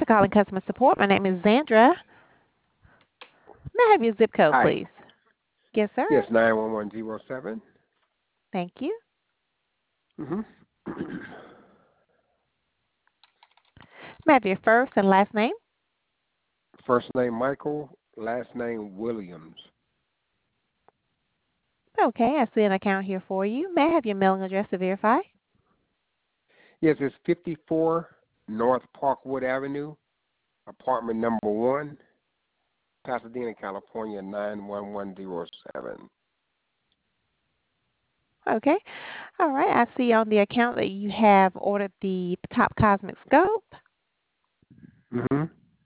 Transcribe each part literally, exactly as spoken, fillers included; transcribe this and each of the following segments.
for calling customer support. My name is Zandra. May I have your zip code, Hi. please? Yes, Yes, sir. nine one one zero seven. Thank you. Mm-hmm. May I have your first and last name? First name Michael, last name Williams. Okay, I see an account here for you. May I have your mailing address to verify? Yes, it's fifty-four North Parkwood Avenue, apartment number one, Pasadena, California, nine one one zero seven. Okay. All right. I see on the account that you have ordered the Top Cosmic Scope. Mm-hmm.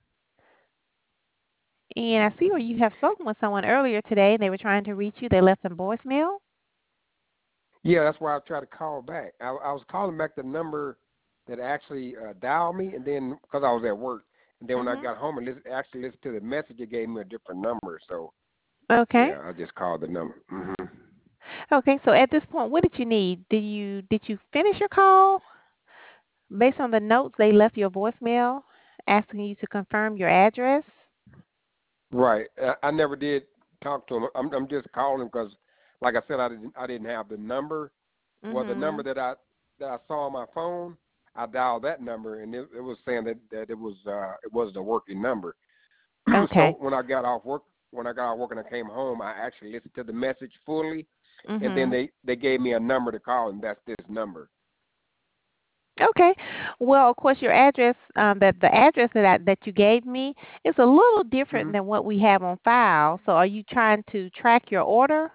And I see where you have spoken with someone earlier today. They were trying to reach you. They left a voicemail. Yeah, that's why I tried to call back. I, I was calling back the number that actually uh, dialed me, and then because I was at work, and then when I Mhm. got home and listen, actually listened to the message, it gave me a different number. So Okay. yeah, I just called the number. Mm-hmm. Okay. So at this point, what did you need? Did you did you finish your call? Based on the notes, they left you a voicemail asking you to confirm your address. Right. I, I never did talk to him. I'm, I'm just calling because, like I said, I didn't I didn't have the number. Well, the number Mhm. that I that I saw on my phone, I dialed that number, and it, it was saying that, that it was uh, it wasn't a working number. So Okay. when I got off work, when I got off work and I came home, I actually listened to the message fully, and then Mhm. they they gave me a number to call, and that's this number. Okay. Well, of course, your address, um, that the address that I, that you gave me is a little different Hmm. than what we have on file. So, are you trying to track your order?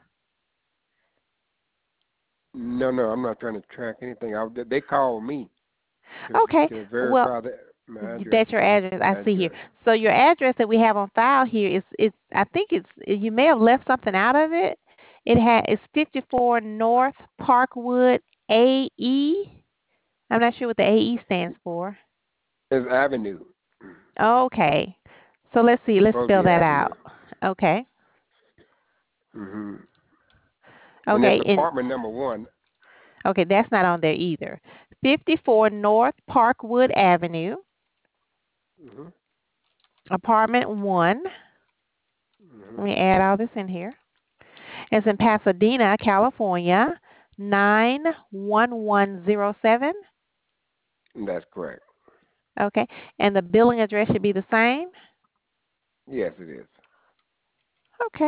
No, no, I'm not trying to track anything. I, they called me to Okay. to Well, verify that my address. that's your My address. I see here. address. So, your address that we have on file here is it's. I think it's. You may have left something out of it. It has it's fifty-four North Parkwood A E. I'm not sure what the A E stands for. It's Avenue. Okay. So let's see. Let's Supposed to spell be that Avenue. out. Okay. Hmm. And it's Okay. And apartment number one. okay, that's not on there either. fifty-four North Parkwood Avenue, Hmm. apartment one. Hmm. Let me add all this in here. It's in Pasadena, California, nine one one zero seven. That's correct. Okay. And the billing address should be the same. Yes, it is. Okay.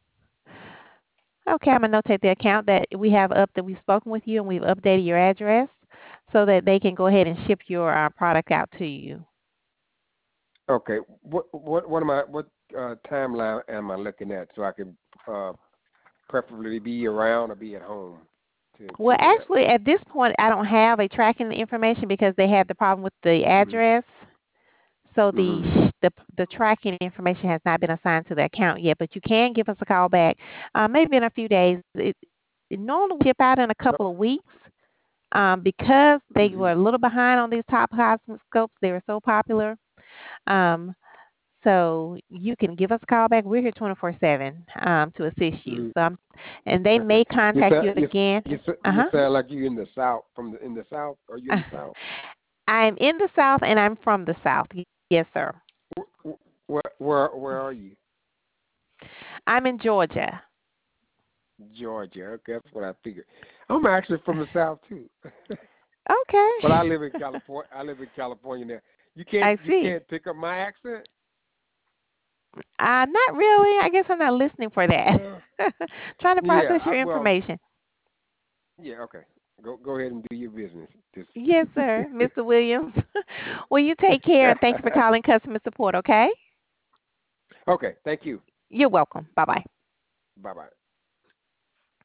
Okay, I'm going to notate the account that we have up that we've spoken with you and we've updated your address so that they can go ahead and ship your uh, product out to you. Okay. What what what am I? What uh, timeline am I looking at so I can uh, preferably be around or be at home to Well, see that? actually, at this point, I don't have a tracking information because they had the problem with the Mm-hmm. address. So the Mm-hmm. the the tracking information has not been assigned to the account yet. But you can give us a call back, uh, maybe in a few days. It, it normally ship out in a couple of weeks. Um, because they Mm-hmm. were a little behind on these top cosmic scopes, they were so popular. Um, so you can give us a call back. We're here twenty-four seven um, to assist you. Mm-hmm. So I'm, and they Okay. may You contact sound you you again. you s- Uh you huh. sound like you in the south from the in the south. Are you in the south? I'm in the South and I'm from the South. Yes, sir. Where where where, where are you? I'm in Georgia. Georgia. Okay, that's what I figured. I'm actually from the south too, but I Okay. live in California. I live in California now. You can't I you see. can't pick up my accent. Uh, not really. I guess I'm not listening for that. Uh, Trying to yeah. process I, your well, information. yeah. Okay. Go go ahead and do your business. Just. Yes, sir, mister Williams. Well, you take care and thank you for calling customer support, okay? Okay. Thank you. You're welcome. Bye bye. Bye bye.